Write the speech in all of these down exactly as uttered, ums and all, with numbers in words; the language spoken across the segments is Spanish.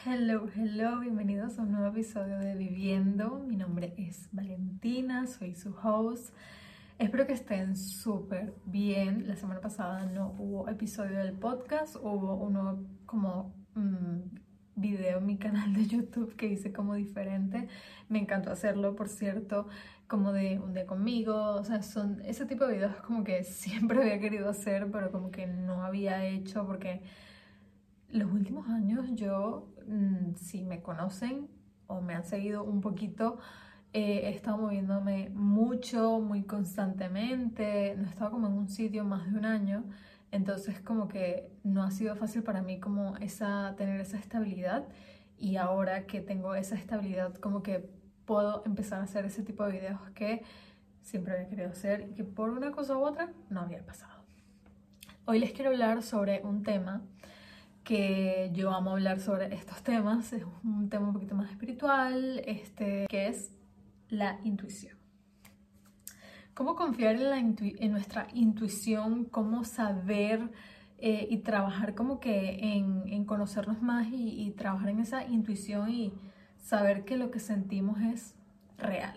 Hello, hello, bienvenidos a un nuevo episodio de Viviendo. Mi nombre es Valentina, soy su host. Espero que estén súper bien. La semana pasada no hubo episodio del podcast, hubo uno como mmm, video en mi canal de YouTube que hice como diferente. Me encantó hacerlo, por cierto, como de un día conmigo. O sea, son ese tipo de videos como que siempre había querido hacer, pero como que no había hecho porque los últimos años yo, mmm, si me conocen o me han seguido un poquito, eh, he estado moviéndome mucho, muy constantemente, no he estado como en un sitio más de un año, entonces como que no ha sido fácil para mí como esa, tener esa estabilidad, y ahora que tengo esa estabilidad como que puedo empezar a hacer ese tipo de videos que siempre había querido hacer y que por una cosa u otra no había pasado. Hoy les quiero hablar sobre un tema que yo amo hablar sobre estos temas. Es un tema un poquito más espiritual, este, que es la intuición. Cómo confiar en, la intu- en nuestra intuición, cómo saber eh, y trabajar como que en, en conocernos más y, y trabajar en esa intuición y saber que lo que sentimos es real.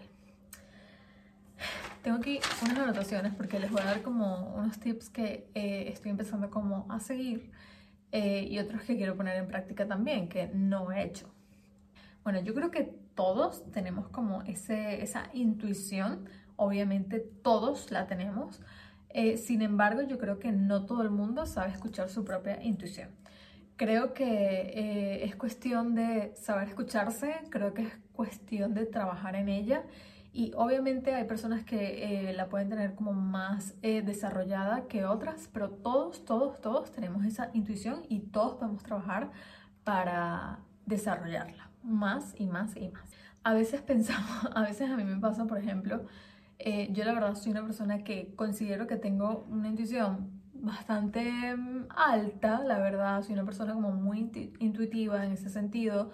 Tengo aquí unas anotaciones porque les voy a dar como unos tips que eh, estoy empezando como a seguir. Eh, y otros que quiero poner en práctica también, que no he hecho. Bueno, yo creo que todos tenemos como ese, esa intuición, obviamente todos la tenemos, eh, sin embargo yo creo que no todo el mundo sabe escuchar su propia intuición. Creo que eh, es cuestión de saber escucharse, creo que es cuestión de trabajar en ella. Y obviamente hay personas que eh, la pueden tener como más eh, desarrollada que otras, pero todos, todos, todos tenemos esa intuición y todos podemos trabajar para desarrollarla más y más y más. A veces pensamos, a veces a mí me pasa, por ejemplo, eh, yo la verdad soy una persona que considero que tengo una intuición bastante mm, alta, la verdad, soy una persona como muy intu- intuitiva en ese sentido.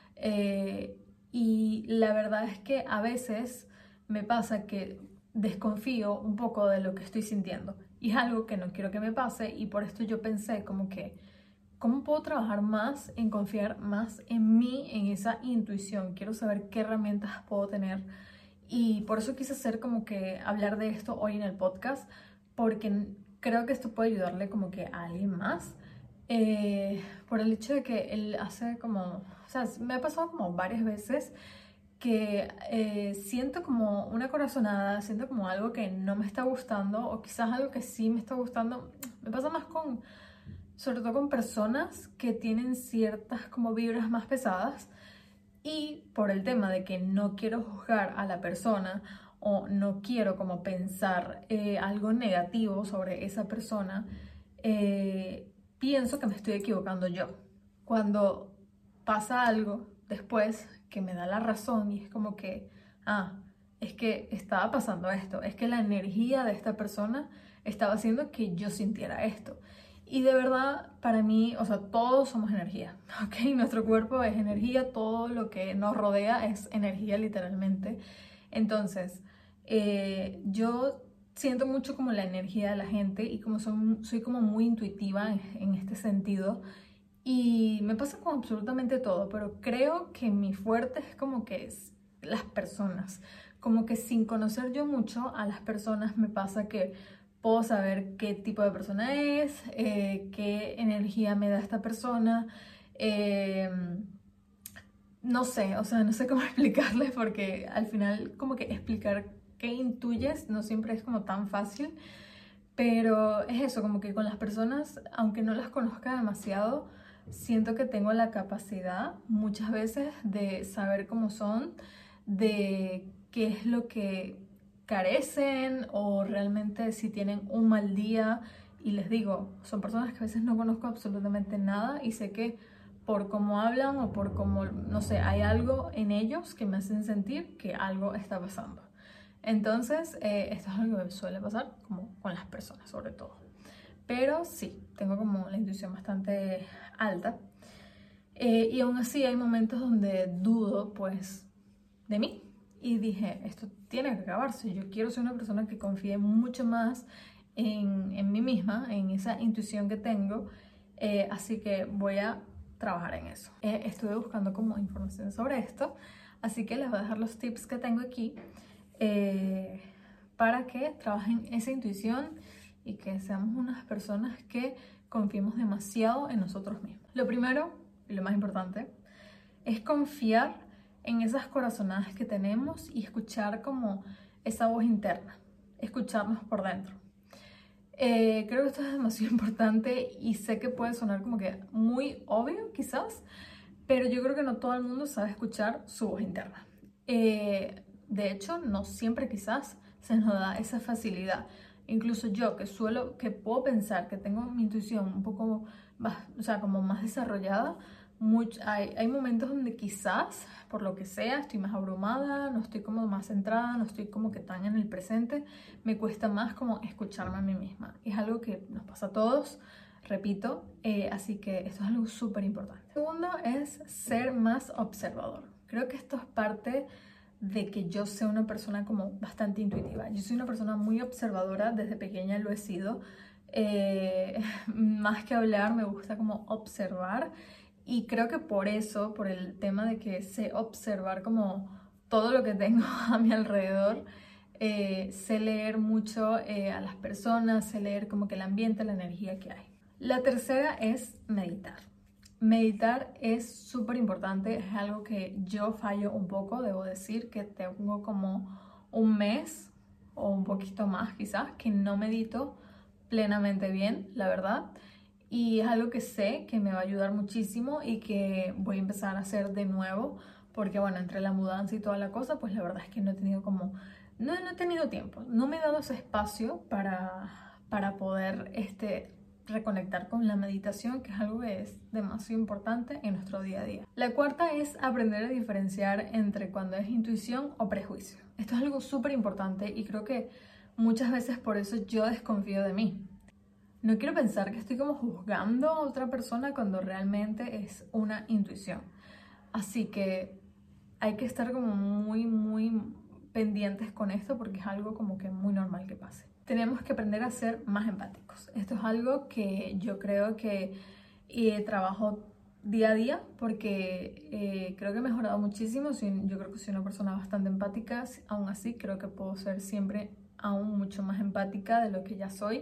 Eh, y la verdad es que a veces me pasa que desconfío un poco de lo que estoy sintiendo y es algo que no quiero que me pase, y por esto yo pensé como que ¿cómo puedo trabajar más en confiar más en mí, en esa intuición? Quiero saber qué herramientas puedo tener, y por eso quise hacer como que hablar de esto hoy en el podcast, porque creo que esto puede ayudarle como que a alguien más, eh, por el hecho de que él hace como, o sea, me ha pasado como varias veces que eh, siento como una corazonada, siento como algo que no me está gustando, o quizás algo que sí me está gustando. Me pasa más con, sobre todo con personas que tienen ciertas como vibras más pesadas, y por el tema de que no quiero juzgar a la persona o no quiero como pensar eh, algo negativo sobre esa persona, eh, pienso que me estoy equivocando yo. Cuando pasa algo después que me da la razón y es como que, ah, es que estaba pasando esto, es que la energía de esta persona estaba haciendo que yo sintiera esto. Y de verdad, para mí, o sea, todos somos energía, ¿ok? Nuestro cuerpo es energía, todo lo que nos rodea es energía, literalmente. Entonces, eh, yo siento mucho como la energía de la gente, y como son, soy como muy intuitiva en, en este sentido, y me pasa con absolutamente todo, pero creo que mi fuerte es como que es las personas. Como que sin conocer yo mucho a las personas me pasa que puedo saber qué tipo de persona es, eh, qué energía me da esta persona. eh, no sé, o sea, no sé cómo explicarles, porque al final como que explicar qué intuyes no siempre es como tan fácil, pero es eso, como que con las personas, aunque no las conozca demasiado, siento que tengo la capacidad muchas veces de saber cómo son, de qué es lo que carecen o realmente si tienen un mal día. Y les digo, son personas que a veces no conozco absolutamente nada y sé que por cómo hablan o por cómo, no sé, hay algo en ellos que me hacen sentir que algo está pasando. Entonces, eh, esto es algo que me suele pasar como con las personas sobre todo. Pero sí, tengo como la intuición bastante alta. Eh, y aún así hay momentos donde dudo pues de mí. Y dije, esto tiene que acabarse. Yo quiero ser una persona que confíe mucho más en, en mí misma, en esa intuición que tengo. Eh, así que voy a trabajar en eso. Eh, estuve buscando como información sobre esto, así que les voy a dejar los tips que tengo aquí eh, para que trabajen esa intuición y que seamos unas personas que confiemos demasiado en nosotros mismos. Lo primero y lo más importante es confiar en esas corazonadas que tenemos y escuchar como esa voz interna, escucharnos por dentro. Eh, creo que esto es demasiado importante y sé que puede sonar como que muy obvio quizás, pero yo creo que no todo el mundo sabe escuchar su voz interna. Eh, de hecho, no siempre quizás se nos da esa facilidad. Incluso yo que suelo, que puedo pensar que tengo mi intuición un poco más, o sea, como más desarrollada, much, hay, hay momentos donde quizás, por lo que sea, estoy más abrumada, no estoy como más centrada, no estoy como que tan en el presente, me cuesta más como escucharme a mí misma. Es algo que nos pasa a todos, repito, eh, así que esto es algo súper importante. Segundo es ser más observador. Creo que esto es parte de que yo sea una persona como bastante intuitiva. Yo soy una persona muy observadora, desde pequeña lo he sido. Eh, más que hablar, me gusta como observar. Y creo que por eso, por el tema de que sé observar como todo lo que tengo a mi alrededor, eh, sé leer mucho eh, a las personas, sé leer como que el ambiente, la energía que hay. La tercera es meditar. Meditar es súper importante, es algo que yo fallo un poco, debo decir que tengo como un mes o un poquito más quizás que no medito plenamente bien, la verdad. Y es algo que sé que me va a ayudar muchísimo y que voy a empezar a hacer de nuevo porque bueno, entre la mudanza y toda la cosa, pues la verdad es que no he tenido como, no, no he tenido tiempo, no me he dado ese espacio para, para poder este, reconectar con la meditación, que es algo que es demasiado importante en nuestro día a día. La cuarta es aprender a diferenciar entre cuando es intuición o prejuicio. Esto es algo súper importante y creo que muchas veces por eso yo desconfío de mí. No quiero pensar que estoy como juzgando a otra persona cuando realmente es una intuición. Así que hay que estar como muy, muy pendientes con esto porque es algo como que muy normal que pase. Tenemos que aprender a ser más empáticos. Esto es algo que yo creo que eh, trabajo día a día porque eh, creo que he mejorado muchísimo. Yo creo que soy una persona bastante empática. Aún así, creo que puedo ser siempre aún mucho más empática de lo que ya soy.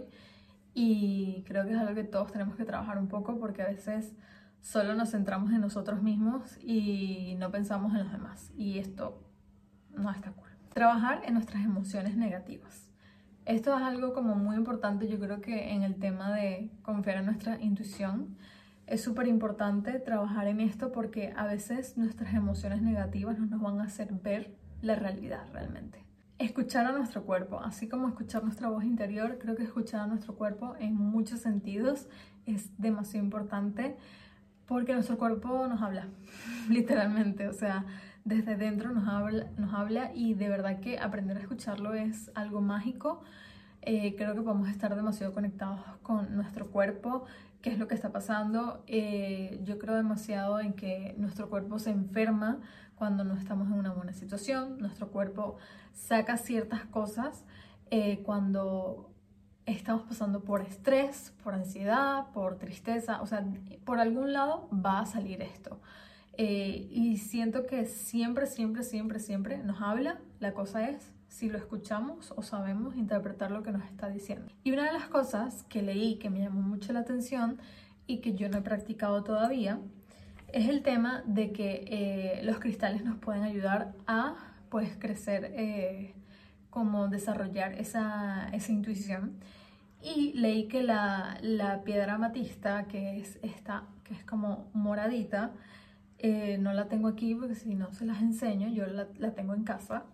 Y creo que es algo que todos tenemos que trabajar un poco porque a veces solo nos centramos en nosotros mismos y no pensamos en los demás. Y esto no está cool. Trabajar en nuestras emociones negativas. Esto es algo como muy importante, yo creo que en el tema de confiar en nuestra intuición. Es súper importante trabajar en esto porque a veces nuestras emociones negativas no nos van a hacer ver la realidad realmente. Escuchar a nuestro cuerpo, así como escuchar nuestra voz interior, creo que escuchar a nuestro cuerpo en muchos sentidos es demasiado importante porque nuestro cuerpo nos habla, literalmente, o sea, desde dentro nos habla, nos habla y de verdad que aprender a escucharlo es algo mágico. Eh, creo que podemos estar demasiado conectados con nuestro cuerpo, qué es lo que está pasando. Eh, yo creo demasiado en que nuestro cuerpo se enferma cuando no estamos en una buena situación. Nuestro cuerpo saca ciertas cosas eh, cuando estamos pasando por estrés, por ansiedad, por tristeza. O sea, por algún lado va a salir esto. Eh, y siento que siempre, siempre, siempre, siempre nos habla. La cosa es si lo escuchamos o sabemos interpretar lo que nos está diciendo. Y una de las cosas que leí que me llamó mucho la atención y que yo no he practicado todavía es el tema de que eh, los cristales nos pueden ayudar a pues crecer, eh, como desarrollar esa, esa intuición. Y leí que la, la piedra amatista, que es esta, que es como moradita, eh, no la tengo aquí porque si no se las enseño, yo la, la tengo en casa.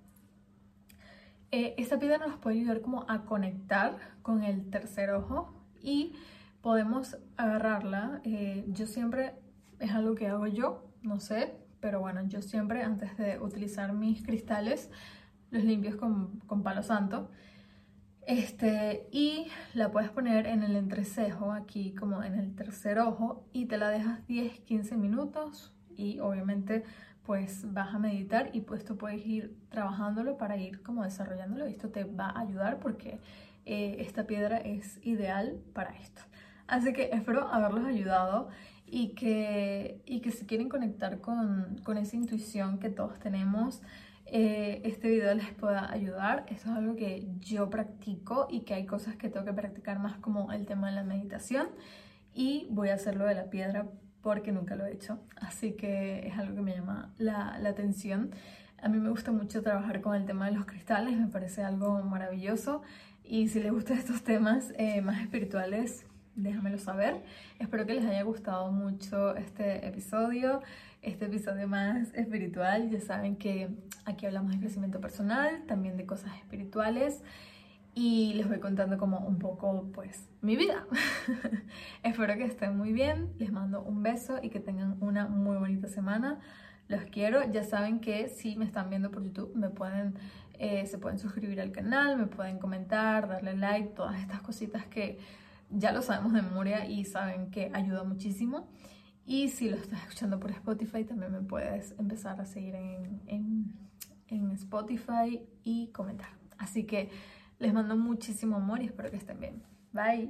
Eh, esta piedra nos puede ayudar como a conectar con el tercer ojo y podemos agarrarla. Eh, yo siempre, es algo que hago yo, no sé, pero bueno, yo siempre antes de utilizar mis cristales los limpio con, con palo santo. Este, y la puedes poner en el entrecejo, aquí como en el tercer ojo, y te la dejas diez a quince minutos y obviamente pues vas a meditar y pues tú puedes ir trabajándolo para ir como desarrollándolo. Esto te va a ayudar porque eh, esta piedra es ideal para esto. Así que espero haberlos ayudado y que, y que si quieren conectar con, con esa intuición que todos tenemos, eh, este video les pueda ayudar. Esto es algo que yo practico y que hay cosas que tengo que practicar más, como el tema de la meditación, y voy a hacerlo de la piedra porque nunca lo he hecho, así que es algo que me llama la, la atención. A mí me gusta mucho trabajar con el tema de los cristales, me parece algo maravilloso, y si les gustan estos temas eh, más espirituales, déjamelo saber. Espero que les haya gustado mucho este episodio, este episodio más espiritual. Ya saben que aquí hablamos de crecimiento personal, también de cosas espirituales, y les voy contando como un poco, pues, mi vida. Espero que estén muy bien, les mando un beso y que tengan una muy bonita semana. Los quiero. Ya saben que si me están viendo por YouTube, me pueden, eh, se pueden suscribir al canal, me pueden comentar, darle like, todas estas cositas que ya lo sabemos de memoria y saben que ayuda muchísimo. Y si lo estás escuchando por Spotify, también me puedes empezar a seguir en, en, en Spotify y comentar. Así que les mando muchísimo amor y espero que estén bien. Bye.